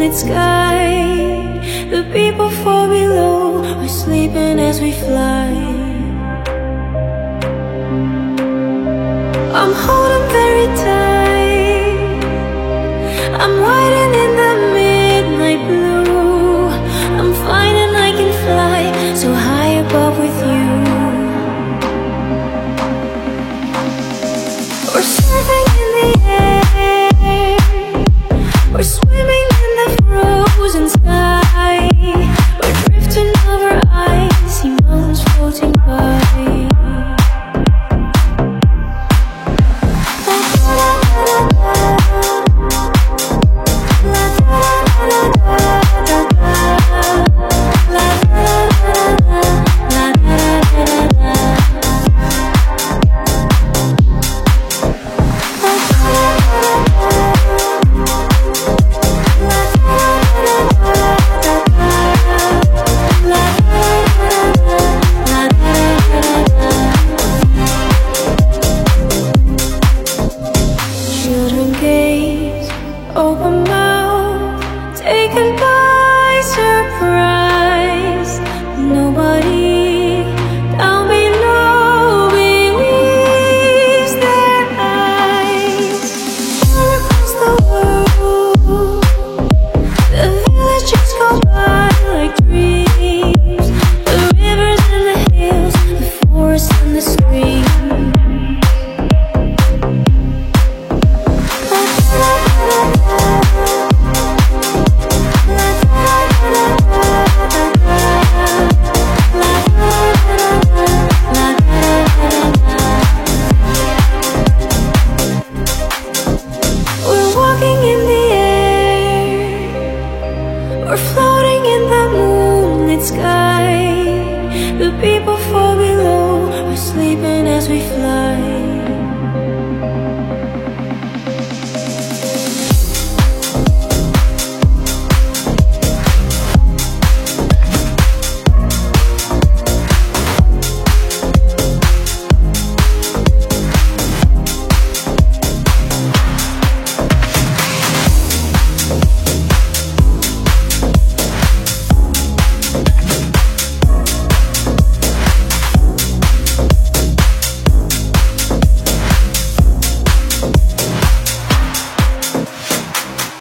moonlit sky. The people fall below are sleeping as we fly. I'm holding very tight, I'm riding in the midnight blue. I'm finding I can fly so high above with you. We're surfing in the air, we're swimming in the frozen sky.